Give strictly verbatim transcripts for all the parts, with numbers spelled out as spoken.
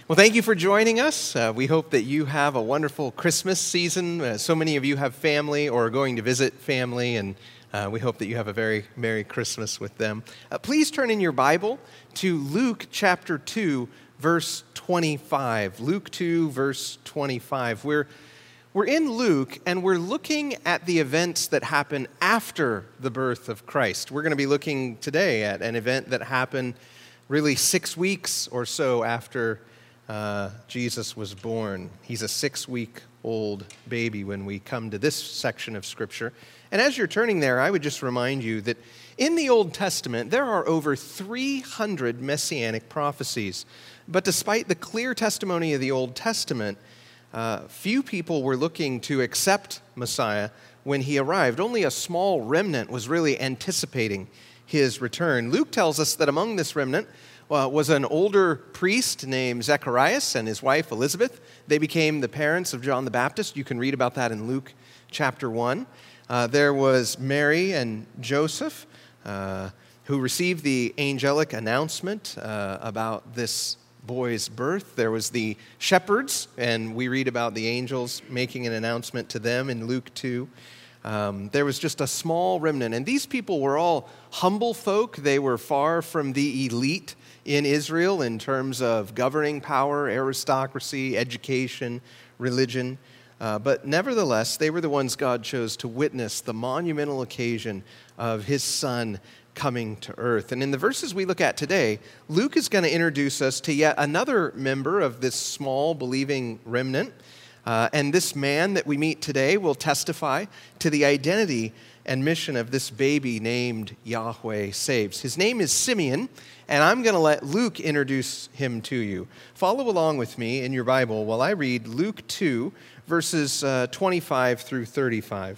Well, thank you for joining us. Uh, we hope that you have a wonderful Christmas season. Uh, so many of you have family or are going to visit family, and uh, we hope that you have a very Merry Christmas with them. Uh, please turn in your Bible to Luke chapter two, verse twenty-five. Luke two, verse twenty-five. We're, we're in Luke, and we're looking at the events that happen after the birth of Christ. We're going to be looking today at an event that happened really six weeks or so after Uh, Jesus was born. He's a six-week-old baby when we come to this section of Scripture. And as you're turning there, I would just remind you that in the Old Testament, there are over three hundred messianic prophecies. But despite the clear testimony of the Old Testament, uh, few people were looking to accept Messiah when he arrived. Only a small remnant was really anticipating his return. Luke tells us that among this remnant Uh, was an older priest named Zacharias and his wife Elizabeth. They became the parents of John the Baptist. You can read about that in Luke chapter one. Uh, there was Mary and Joseph, uh, who received the angelic announcement uh, about this boy's birth. There was the shepherds, and we read about the angels making an announcement to them in Luke two. Um, there was just a small remnant, and these people were all humble folk. They were far from the elite in Israel in terms of governing power, aristocracy, education, religion. Uh, but nevertheless, they were the ones God chose to witness the monumental occasion of his son coming to earth. And in the verses we look at today, Luke is going to introduce us to yet another member of this small believing remnant. Uh, and this man that we meet today will testify to the identity and mission of this baby named Yahweh Saves. His name is Simeon, and I'm going to let Luke introduce him to you. Follow along with me in your Bible while I read Luke two, verses uh, twenty-five through thirty-five.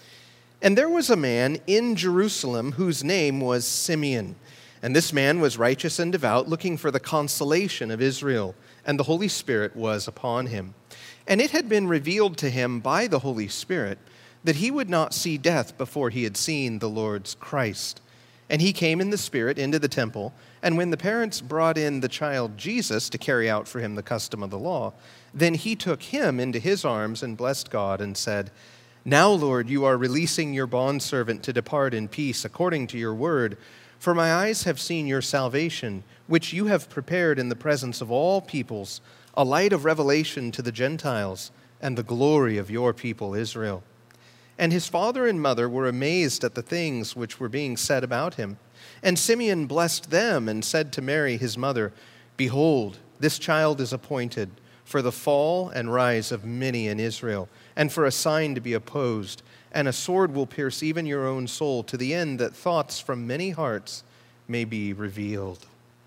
And there was a man in Jerusalem whose name was Simeon. And this man was righteous and devout, looking for the consolation of Israel. And the Holy Spirit was upon him. And it had been revealed to him by the Holy Spirit that he would not see death before he had seen the Lord's Christ. And he came in the Spirit into the temple, and when the parents brought in the child Jesus to carry out for him the custom of the law, then he took him into his arms and blessed God and said, "Now, Lord, you are releasing your bondservant to depart in peace according to your word, for my eyes have seen your salvation, which you have prepared in the presence of all peoples, a light of revelation to the Gentiles, and the glory of your people Israel." And his father and mother were amazed at the things which were being said about him. And Simeon blessed them and said to Mary his mother, "Behold, this child is appointed for the fall and rise of many in Israel, and for a sign to be opposed, and a sword will pierce even your own soul, to the end that thoughts from many hearts may be revealed."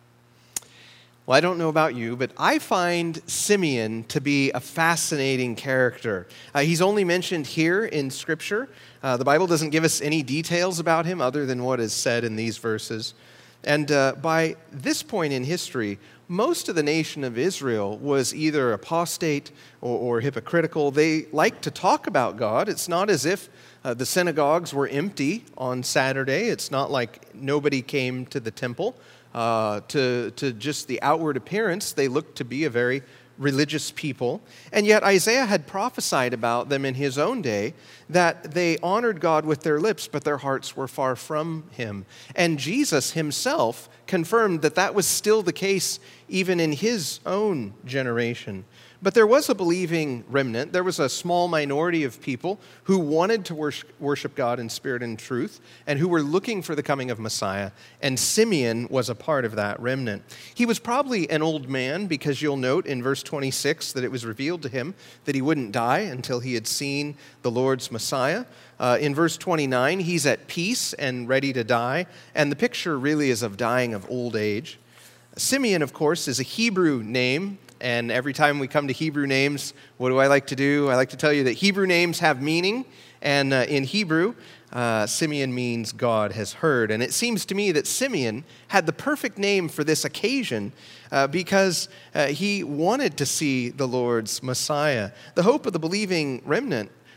Well, I don't know about you, but I find Simeon to be a fascinating character. Uh, he's only mentioned here in Scripture. Uh, the Bible doesn't give us any details about him other than what is said in these verses. And uh, by this point in history, most of the nation of Israel was either apostate or, or hypocritical. They liked to talk about God. It's not as if uh, the synagogues were empty on Saturday. It's not like nobody came to the temple. Uh, to, to just the outward appearance, they looked to be a very religious people. And yet Isaiah had prophesied about them in his own day that they honored God with their lips, but their hearts were far from him. And Jesus himself confirmed that that was still the case even in his own generation. But there was a believing remnant. There was a small minority of people who wanted to worship God in spirit and truth and who were looking for the coming of Messiah. And Simeon was a part of that remnant. He was probably an old man because you'll note in verse twenty-six that it was revealed to him that he wouldn't die until he had seen the Lord's Messiah. Uh, in verse twenty-nine, he's at peace and ready to die. And the picture really is of dying of old age. Simeon, of course, is a Hebrew name. And every time we come to Hebrew names, what do I like to do? I like to tell you that Hebrew names have meaning. And uh, in Hebrew, uh, Simeon means God has heard. And it seems to me that Simeon had the perfect name for this occasion uh, because uh, he wanted to see the Lord's Messiah. The hope of the believing remnant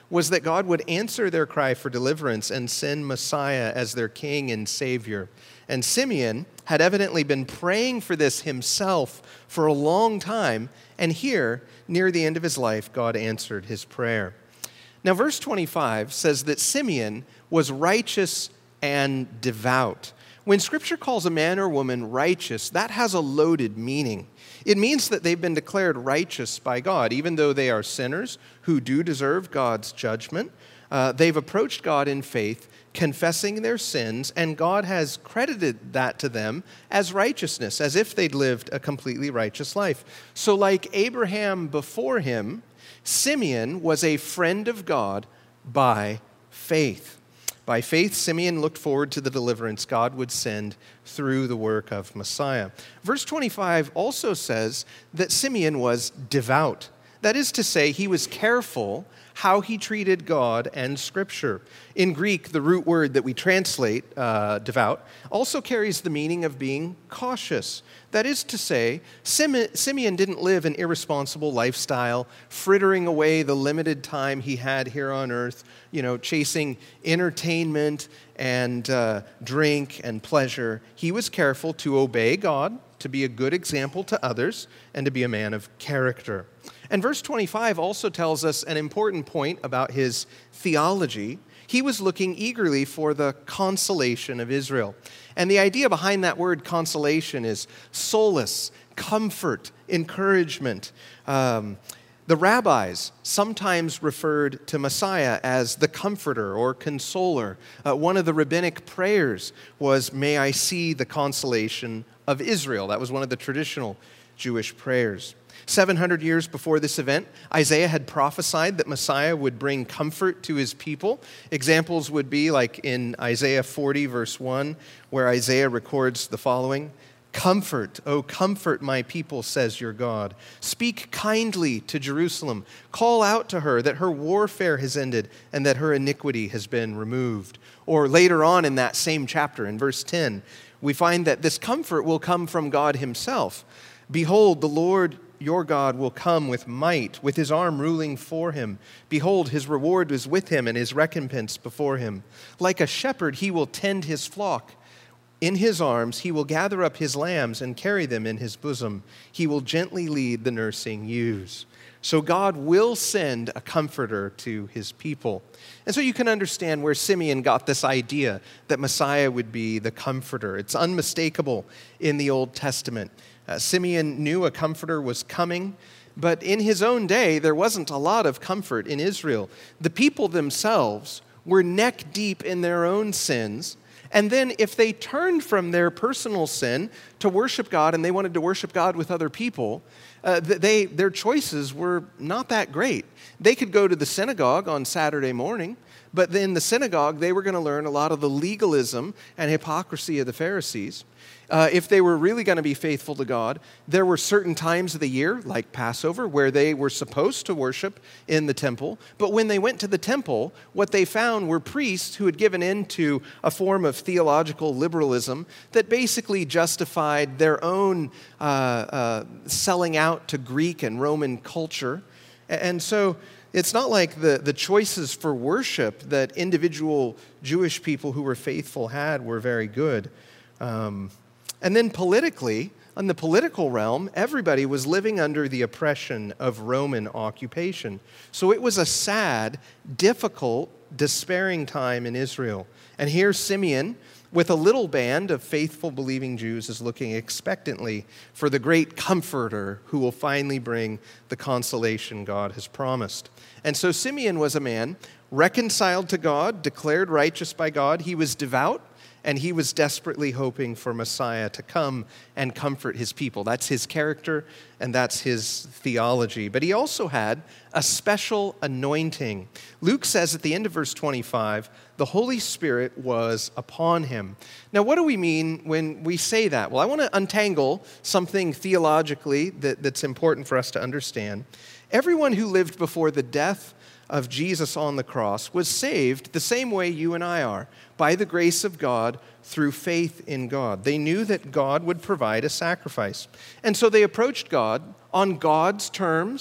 was that God would answer their cry for deliverance and send Messiah as their king and savior. And Simeon had evidently been praying for this himself for a long time, and here, near the end of his life, God answered his prayer. Now, verse twenty-five says that Simeon was righteous and devout. When Scripture calls a man or woman righteous, that has a loaded meaning. It means that they've been declared righteous by God, even though they are sinners who do deserve God's judgment. Uh, they've approached God in faith, confessing their sins, and God has credited that to them as righteousness, as if they'd lived a completely righteous life. So like Abraham before him, Simeon was a friend of God by faith. By faith, Simeon looked forward to the deliverance God would send through the work of Messiah. Verse twenty-five also says that Simeon was devout. That is to say, he was careful how he treated God and Scripture. In Greek, the root word that we translate, uh, devout, also carries the meaning of being cautious. That is to say, Simeon didn't live an irresponsible lifestyle, frittering away the limited time he had here on earth, you know, chasing entertainment and uh, drink and pleasure. He was careful to obey God, to be a good example to others, and to be a man of character. And verse twenty-five also tells us an important point about his theology. He was looking eagerly for the consolation of Israel. And the idea behind that word consolation is solace, comfort, encouragement. Um, the rabbis sometimes referred to Messiah as the comforter or consoler. Uh, one of the rabbinic prayers was, "May I see the consolation of Israel." That was one of the traditional Jewish prayers. seven hundred years before this event, Isaiah had prophesied that Messiah would bring comfort to his people. Examples would be like in Isaiah forty, verse one, where Isaiah records the following: "Comfort, O comfort my people, says your God. Speak kindly to Jerusalem. Call out to her that her warfare has ended and that her iniquity has been removed." Or later on in that same chapter, in verse ten, we find that this comfort will come from God himself. "Behold, the Lord your God will come with might, with his arm ruling for him. Behold, his reward is with him and his recompense before him. Like a shepherd, he will tend his flock. In his arms, he will gather up his lambs and carry them in his bosom. He will gently lead the nursing ewes." So God will send a comforter to his people. And so you can understand where Simeon got this idea that Messiah would be the comforter. It's unmistakable in the Old Testament. Uh, Simeon knew a comforter was coming, but in his own day, there wasn't a lot of comfort in Israel. The people themselves were neck deep in their own sins, and then if they turned from their personal sin to worship God, and they wanted to worship God with other people, uh, they, their choices were not that great. They could go to the synagogue on Saturday morning, but in the synagogue, they were going to learn a lot of the legalism and hypocrisy of the Pharisees. Uh, if they were really going to be faithful to God, there were certain times of the year, like Passover, where they were supposed to worship in the temple. But when they went to the temple, what they found were priests who had given in to a form of theological liberalism that basically justified their own uh, uh, selling out to Greek and Roman culture. And so it's not like the, the choices for worship that individual Jewish people who were faithful had were very good. Um, And then politically, in the political realm, everybody was living under the oppression of Roman occupation. So it was a sad, difficult, despairing time in Israel. And here Simeon, with a little band of faithful, believing Jews, is looking expectantly for the great comforter who will finally bring the consolation God has promised. And so Simeon was a man reconciled to God, declared righteous by God. He was devout, and he was desperately hoping for Messiah to come and comfort his people. That's his character, and that's his theology. But he also had a special anointing. Luke says at the end of verse twenty-five, the Holy Spirit was upon him. Now, what do we mean when we say that? Well, I want to untangle something theologically that, that's important for us to understand. Everyone who lived before the death of Jesus on the cross was saved the same way you and I are, by the grace of God through faith in God. They knew that God would provide a sacrifice. And so they approached God on God's terms,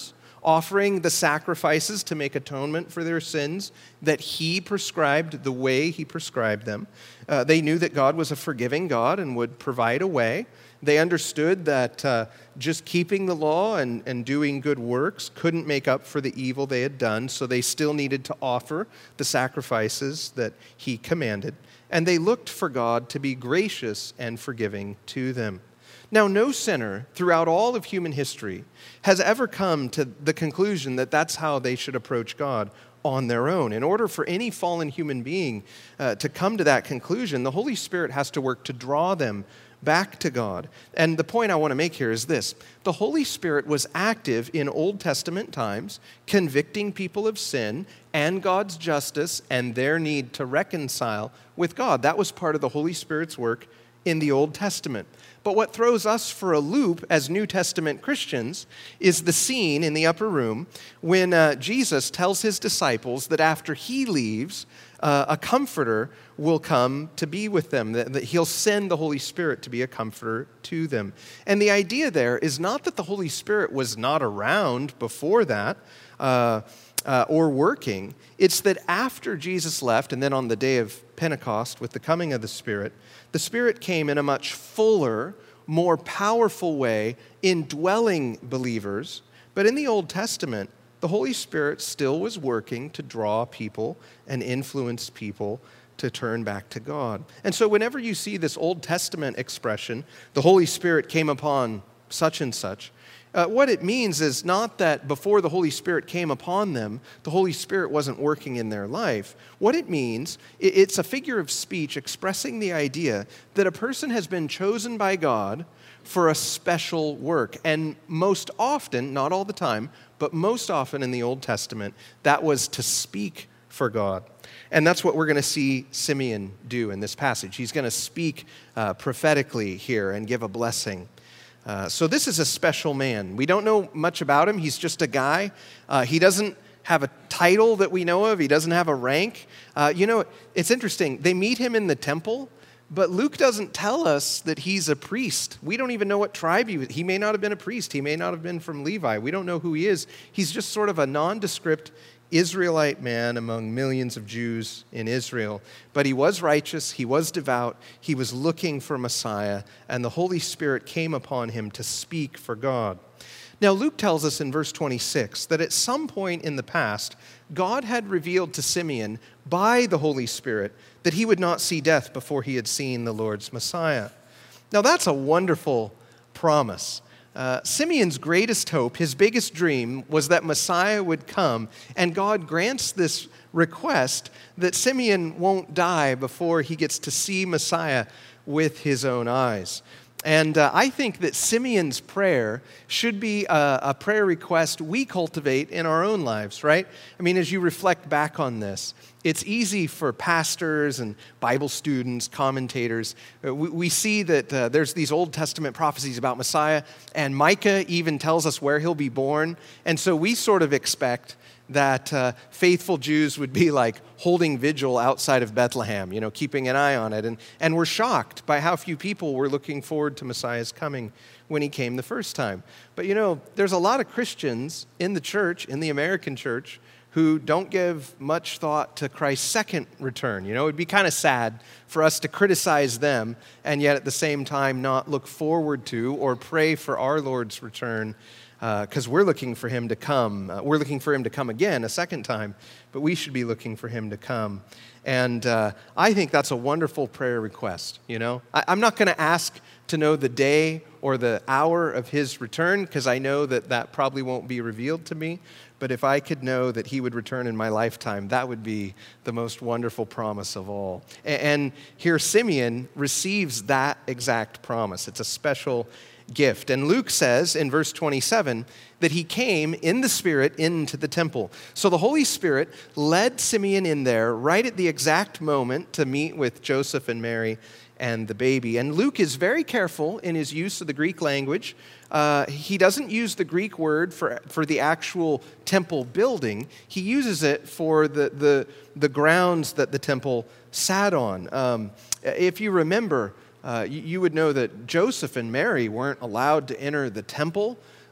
offering the sacrifices to make atonement for their sins that he prescribed the way he prescribed them. Uh, they knew that God was a forgiving God and would provide a way. They understood that uh, just keeping the law and, and doing good works couldn't make up for the evil they had done, so they still needed to offer the sacrifices that he commanded. And they looked for God to be gracious and forgiving to them. Now, no sinner throughout all of human history has ever come to the conclusion that that's how they should approach God on their own. In order for any fallen human being uh, to come to that conclusion, the Holy Spirit has to work to draw them back to God. And the point I want to make here is this. The Holy Spirit was active in Old Testament times, convicting people of sin and God's justice and their need to reconcile with God. That was part of the Holy Spirit's work in the Old Testament. But what throws us for a loop as New Testament Christians is the scene in the upper room when uh, Jesus tells his disciples that after he leaves, uh, a comforter will come to be with them, that, that he'll send the Holy Spirit to be a comforter to them. And the idea there is not that the Holy Spirit was not around before that, uh, Uh, or working. It's that after Jesus left, and then on the day of Pentecost, with the coming of the Spirit, the Spirit came in a much fuller, more powerful way, indwelling believers. But in the Old Testament, the Holy Spirit still was working to draw people and influence people to turn back to God. And so whenever you see this Old Testament expression, the Holy Spirit came upon such and such, Uh, what it means is not that before the Holy Spirit came upon them, the Holy Spirit wasn't working in their life. What it means, it, it's a figure of speech expressing the idea that a person has been chosen by God for a special work. And most often, not all the time, but most often in the Old Testament, that was to speak for God. And that's what we're going to see Simeon do in this passage. He's going to speak uh, prophetically here and give a blessing. Uh, so this is a special man. We don't know much about him. He's just a guy. Uh, he doesn't have a title that we know of. He doesn't have a rank. Uh, you know, it's interesting. They meet him in the temple, but Luke doesn't tell us that he's a priest. We don't even know what tribe he was. He may not have been a priest. He may not have been from Levi. We don't know who he is. He's just sort of a nondescript Israelite man among millions of Jews in Israel. But he was righteous, he was devout, he was looking for Messiah, and the Holy Spirit came upon him to speak for God. Now, Luke tells us in verse twenty-six that at some point in the past, God had revealed to Simeon by the Holy Spirit that he would not see death before he had seen the Lord's Messiah. Now, that's a wonderful promise. Uh, Simeon's greatest hope, his biggest dream, was that Messiah would come, and God grants this request that Simeon won't die before he gets to see Messiah with his own eyes. And uh, I think that Simeon's prayer should be a, a prayer request we cultivate in our own lives, right? I mean, as you reflect back on this, it's easy for pastors and Bible students, commentators. Uh, we, we see that uh, there's these Old Testament prophecies about Messiah, and Micah even tells us where he'll be born. And so we sort of expect that uh, faithful Jews would be like holding vigil outside of Bethlehem, you know, keeping an eye on it. And, and we're shocked by how few people were looking forward to Messiah's coming when he came the first time. But, you know, there's a lot of Christians in the church, in the American church, who don't give much thought to Christ's second return. You know, it'd be kind of sad for us to criticize them and yet at the same time not look forward to or pray for our Lord's return, because uh, we're looking for him to come. Uh, we're looking for him to come again a second time, but we should be looking for him to come. And uh, I think that's a wonderful prayer request, you know. I, I'm not going to ask to know the day or the hour of his return, because I know that that probably won't be revealed to me. But if I could know that he would return in my lifetime, that would be the most wonderful promise of all. And, and here Simeon receives that exact promise. It's a special gift. And Luke says in verse twenty-seven that he came in the Spirit into the temple. So the Holy Spirit led Simeon in there right at the exact moment to meet with Joseph and Mary and the baby. And Luke is very careful in his use of the Greek language. Uh, he doesn't use the Greek word for, for the actual temple building. He uses it for the, the, the grounds that the temple sat on. Um, if you remember, Uh, you, you would know that Joseph and Mary weren't allowed to enter the temple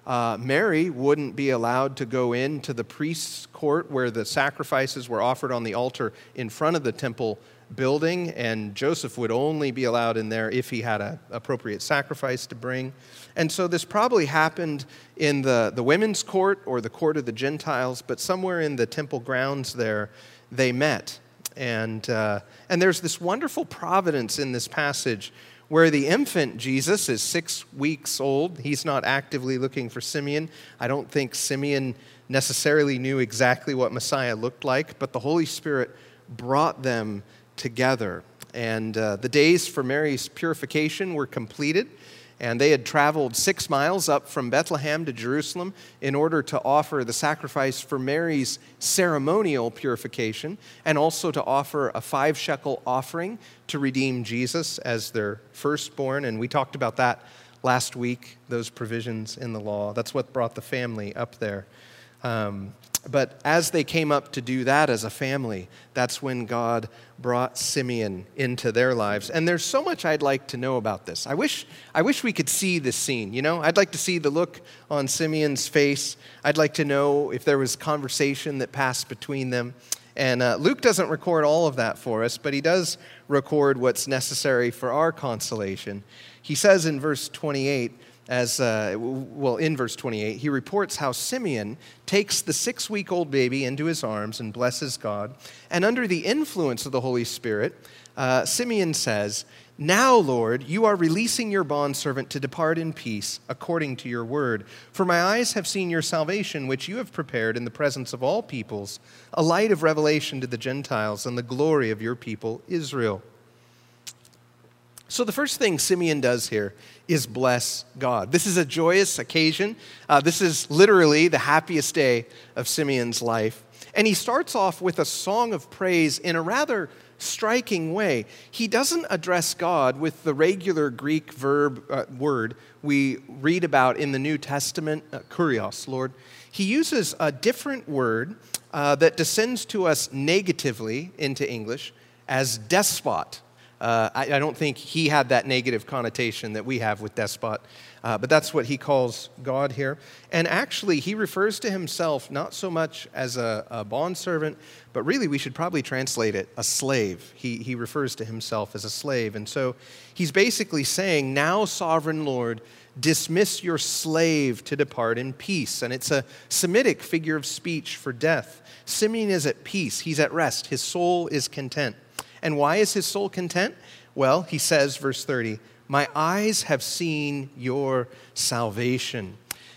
uh, Mary wouldn't be allowed to go into the priest's court where the sacrifices were offered on the altar in front of the temple building, and Joseph would only be allowed in there if he had an appropriate sacrifice to bring. And so this probably happened in the, the women's court or the court of the Gentiles, but somewhere in the temple grounds there, they met. And, uh, and there's this wonderful providence in this passage where the infant Jesus is six weeks old. He's not actively looking for Simeon. I don't think Simeon necessarily knew exactly what Messiah looked like, but the Holy Spirit brought them together. And uh, the days for Mary's purification were completed, and they had traveled six miles up from Bethlehem to Jerusalem in order to offer the sacrifice for Mary's ceremonial purification, and also to offer a five shekel offering to redeem Jesus as their firstborn. And we talked about that last week, those provisions in the law. That's what brought the family up there. Um, But as they came up to do that as a family, that's when God brought Simeon into their lives. And there's so much I'd like to know about this. I wish I wish we could see this scene, you know? I'd like to see the look on Simeon's face. I'd like to know if there was conversation that passed between them. And uh, Luke doesn't record all of that for us, but he does record what's necessary for our consolation. He says in verse twenty-eight, As uh, well, in verse twenty-eight, he reports how Simeon takes the six-week-old baby into his arms and blesses God. And under the influence of the Holy Spirit, uh, Simeon says, "Now, Lord, you are releasing your bondservant to depart in peace according to your word. For my eyes have seen your salvation, which you have prepared in the presence of all peoples, a light of revelation to the Gentiles and the glory of your people Israel." So the first thing Simeon does here is bless God. This is a joyous occasion. Uh, this is literally the happiest day of Simeon's life. And he starts off with a song of praise in a rather striking way. He doesn't address God with the regular Greek verb uh, word we read about in the New Testament, uh, kurios, Lord. He uses a different word uh, that descends to us negatively into English as despot. Uh, I, I don't think he had that negative connotation that we have with despot, uh, but that's what he calls God here. And actually, he refers to himself not so much as a, a bondservant, but really we should probably translate it, a slave. He, he refers to himself as a slave. And so he's basically saying, "Now, sovereign Lord, dismiss your slave to depart in peace." And it's a Semitic figure of speech for death. Simeon is at peace. He's at rest. His soul is content. And why is his soul content? Well, he says, verse thirty, "My eyes have seen your salvation."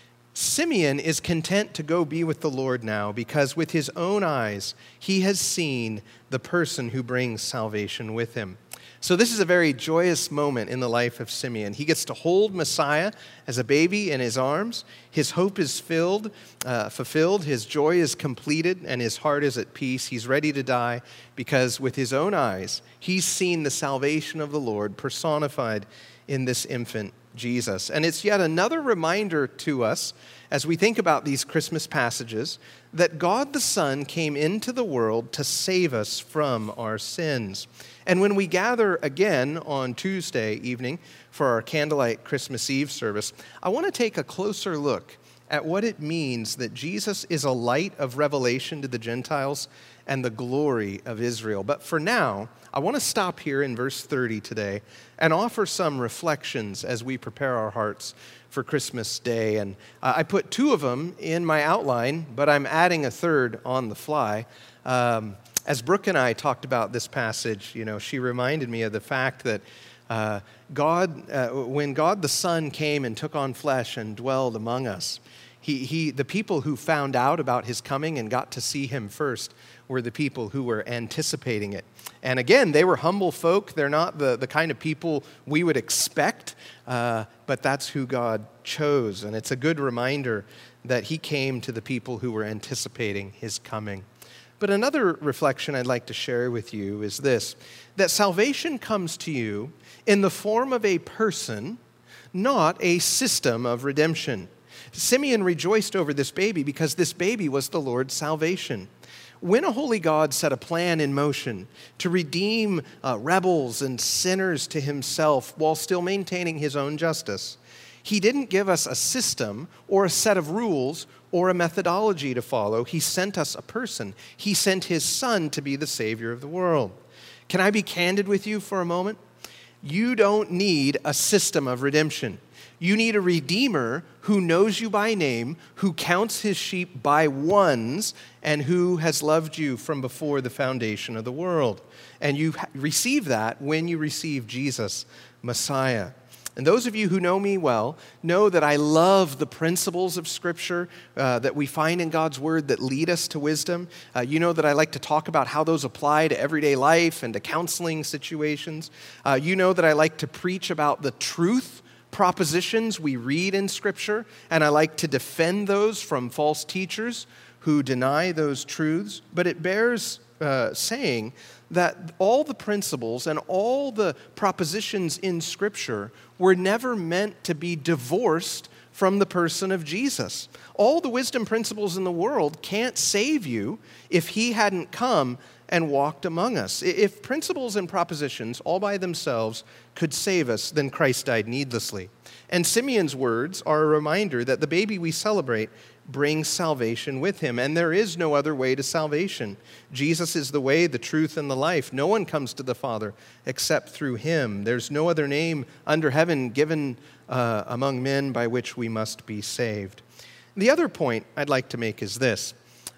Simeon is content to go be with the Lord now because with his own eyes, he has seen the person who brings salvation with him. So this is a very joyous moment in the life of Simeon. He gets to hold Messiah as a baby in his arms. His hope is filled, uh, fulfilled. His joy is completed, and his heart is at peace. He's ready to die because with his own eyes, he's seen the salvation of the Lord personified in this infant Jesus. And it's yet another reminder to us as we think about these Christmas passages that God the Son came into the world to save us from our sins. And when we gather again on Tuesday evening for our candlelight Christmas Eve service, I want to take a closer look at what it means that Jesus is a light of revelation to the Gentiles and the glory of Israel. But for now, I want to stop here in verse thirty today and offer some reflections as we prepare our hearts for Christmas Day. And uh, I put two of them in my outline, but I'm adding a third on the fly. Um, As Brooke and I talked about this passage, you know, she reminded me of the fact that uh, God, uh, when God the Son came and took on flesh and dwelled among us, he, he, the people who found out about his coming and got to see him first were the people who were anticipating it. And again, they were humble folk. They're not the, the kind of people we would expect, uh, but that's who God chose. And it's a good reminder that he came to the people who were anticipating his coming. But another reflection I'd like to share with you is this, that salvation comes to you in the form of a person, not a system of redemption. Simeon rejoiced over this baby because this baby was the Lord's salvation. When a holy God set a plan in motion to redeem uh, rebels and sinners to himself while still maintaining his own justice, He didn't give us a system or a set of rules or a methodology to follow. He sent us a person. He sent his son to be the Savior of the world. Can I be candid with you for a moment? You don't need a system of redemption. You need a Redeemer who knows you by name, who counts his sheep by ones, and who has loved you from before the foundation of the world. And you receive that when you receive Jesus, Messiah. And those of you who know me well know that I love the principles of Scripture uh, that we find in God's Word that lead us to wisdom. Uh, you know that I like to talk about how those apply to everyday life and to counseling situations. Uh, you know that I like to preach about the truth propositions we read in Scripture, and I like to defend those from false teachers who deny those truths. But it bears uh, saying that all the principles and all the propositions in Scripture were never meant to be divorced from the person of Jesus. All the wisdom principles in the world can't save you if he hadn't come and walked among us. If principles and propositions all by themselves could save us, then Christ died needlessly. And Simeon's words are a reminder that the baby we celebrate brings salvation with him, and there is no other way to salvation. Jesus is the way, the truth, and the life. No one comes to the Father except through him. There's no other name under heaven given uh, among men by which we must be saved. The other point I'd like to make is this.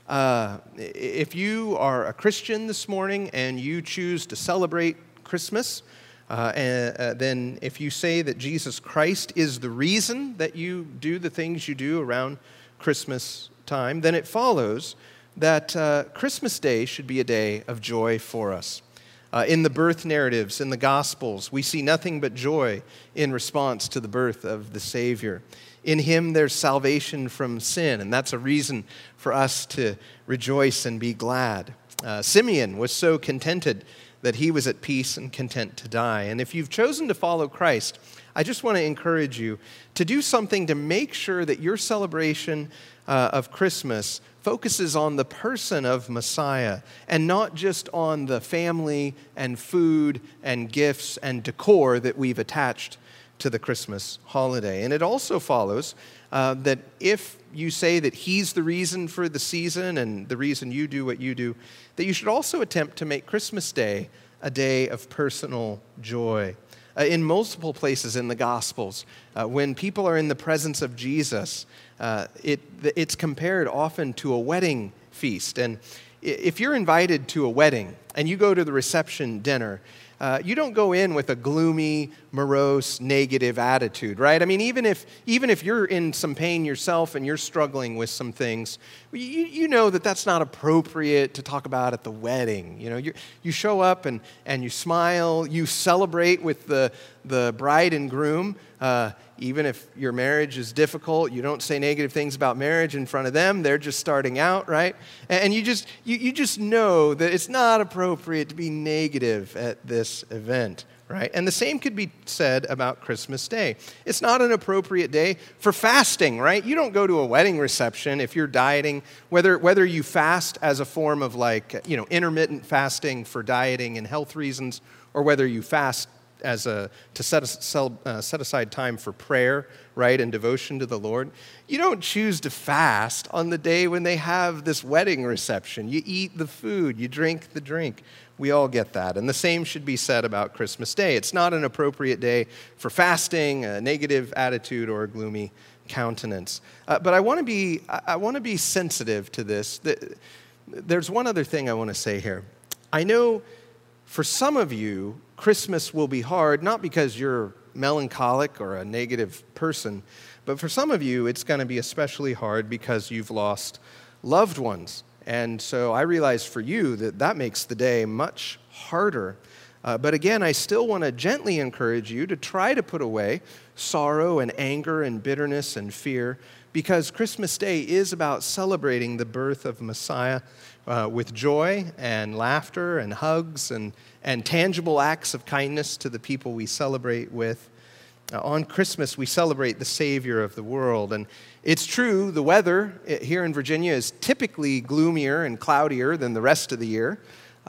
Uh, if you are a Christian this morning and you choose to celebrate Christmas, uh, and, uh, then if you say that Jesus Christ is the reason that you do the things you do around Christmas time, then it follows that uh, Christmas Day should be a day of joy for us. Uh, in the birth narratives, in the Gospels, we see nothing but joy in response to the birth of the Savior. In him, there's salvation from sin, and that's a reason for us to rejoice and be glad. Uh, Simeon was so contented that he was at peace and content to die. And if you've chosen to follow Christ, I just want to encourage you to do something to make sure that your celebration uh, of Christmas focuses on the person of Messiah and not just on the family and food and gifts and decor that we've attached to the Christmas holiday. And it also follows uh, that if you say that he's the reason for the season and the reason you do what you do, that you should also attempt to make Christmas Day a day of personal joy. Uh, in multiple places in the Gospels, uh, when people are in the presence of Jesus, uh, it, it's compared often to a wedding feast. And if you're invited to a wedding and you go to the reception dinner, Uh, you don't go in with a gloomy, morose, negative attitude, right? I mean, even if even if you're in some pain yourself and you're struggling with some things, you, you know that that's not appropriate to talk about at the wedding. You know, you you show up and, and you smile, you celebrate with the the bride and groom. Uh, even if your marriage is difficult, you don't say negative things about marriage in front of them. They're just starting out, right? And you just you, you just know that it's not appropriate to be negative at this event, right? And the same could be said about Christmas Day. It's not an appropriate day for fasting, right? You don't go to a wedding reception if you're dieting, whether whether you fast as a form of like, you know, intermittent fasting for dieting and health reasons, or whether you fast as a to set, uh, set aside time for prayer, right, and devotion to the Lord. You don't choose to fast on the day when they have this wedding reception. You eat the food, you drink the drink. We all get that. And the same should be said about Christmas Day. It's not an appropriate day for fasting, a negative attitude, or a gloomy countenance. Uh, but I want to be I want to be sensitive to this. There's one other thing I want to say here. I know for some of you, Christmas will be hard, not because you're melancholic or a negative person, but for some of you, it's going to be especially hard because you've lost loved ones. And so I realize for you that that makes the day much harder. Uh, but again, I still want to gently encourage you to try to put away sorrow and anger and bitterness and fear, because Christmas Day is about celebrating the birth of Messiah uh, with joy and laughter and hugs and, and tangible acts of kindness to the people we celebrate with. Uh, on Christmas, we celebrate the Savior of the world. And it's true, the weather here in Virginia is typically gloomier and cloudier than the rest of the year.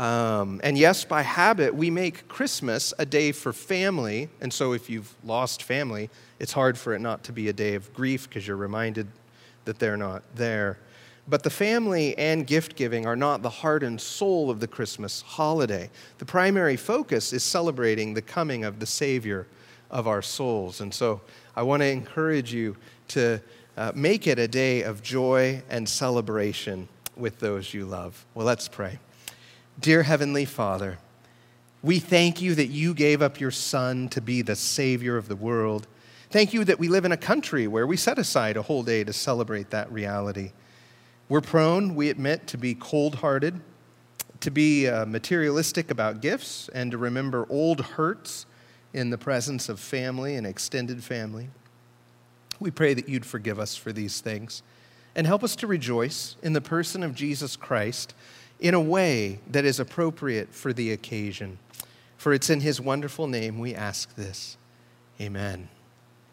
Um, and yes, by habit, we make Christmas a day for family. And so if you've lost family, it's hard for it not to be a day of grief because you're reminded that they're not there. But the family and gift giving are not the heart and soul of the Christmas holiday. The primary focus is celebrating the coming of the Savior of our souls. And so I want to encourage you to uh, make it a day of joy and celebration with those you love. Well, let's pray. Dear Heavenly Father, we thank you that you gave up your Son to be the Savior of the world. Thank you that we live in a country where we set aside a whole day to celebrate that reality. We're prone, we admit, to be cold-hearted, to be uh, materialistic about gifts, and to remember old hurts in the presence of family and extended family. We pray that you'd forgive us for these things and help us to rejoice in the person of Jesus Christ in a way that is appropriate for the occasion. For it's in his wonderful name we ask this. Amen.